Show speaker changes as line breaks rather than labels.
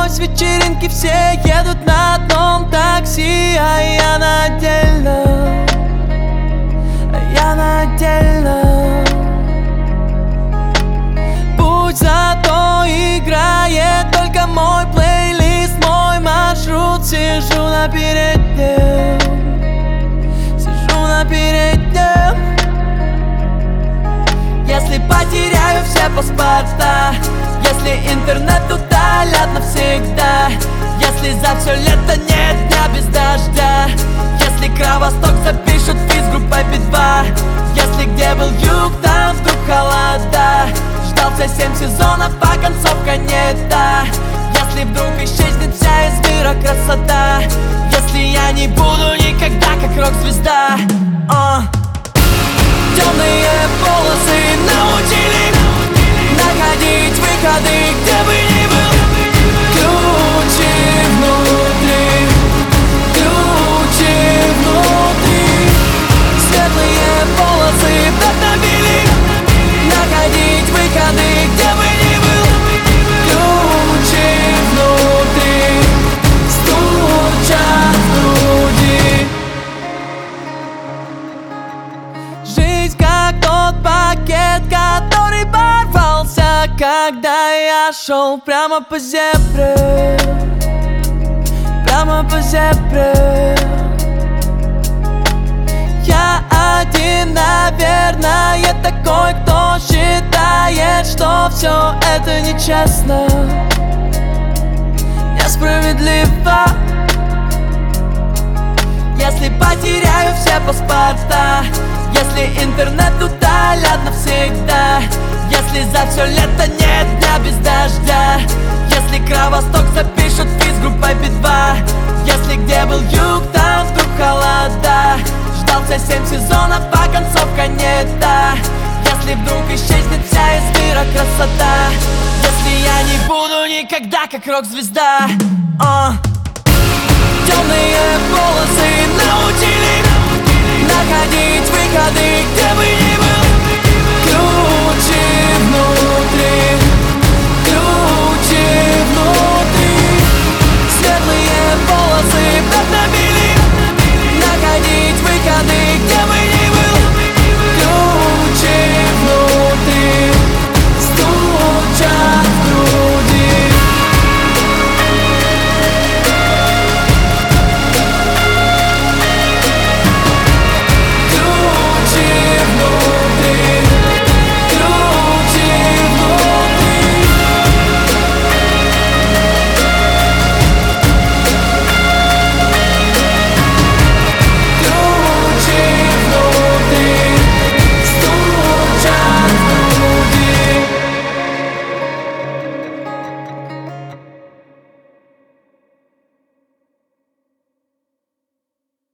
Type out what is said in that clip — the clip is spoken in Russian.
тобой с вечеринки все едут на одном такси, а я на отдельном, Путь зато играет только мой плейлист, мой маршрут. Сижу на переднем, Если потеряю все паспорта, если интернет удалят навсегда, если за все лето нет дня без дождя, если Кровосток запишут физ группой Би-2, если где был юг, там вдруг холода, ждал все 7 сезонов, а концовка не та, если вдруг исчезнет вся из мира красота, если я не буду никогда как рок-звезда. Темные полосы научили находить выходы, где бы ни был. Ключи внутри, светлые полосы вдохновили находить выходы, где бы ни был. Ключи внутри, стучат в груди. Жизнь как тот пакет, который порвался, когда я шел прямо по зебре, Я один, наверное, такой, кто считает, что все это нечестно, несправедливо. Если потеряю все паспорта, если интернет удалят навсегда, если за все лето нет дня без дождя, если Кровосток запишут физ группой Би-2, если где был юг, там вдруг холода, ждал все 7 сезонов, а концовка не та, если вдруг исчезнет вся из мира красота, если я не буду никогда как рок-звезда. Темные полосы научили находить выходы, где бы ни был. Ключи внутри,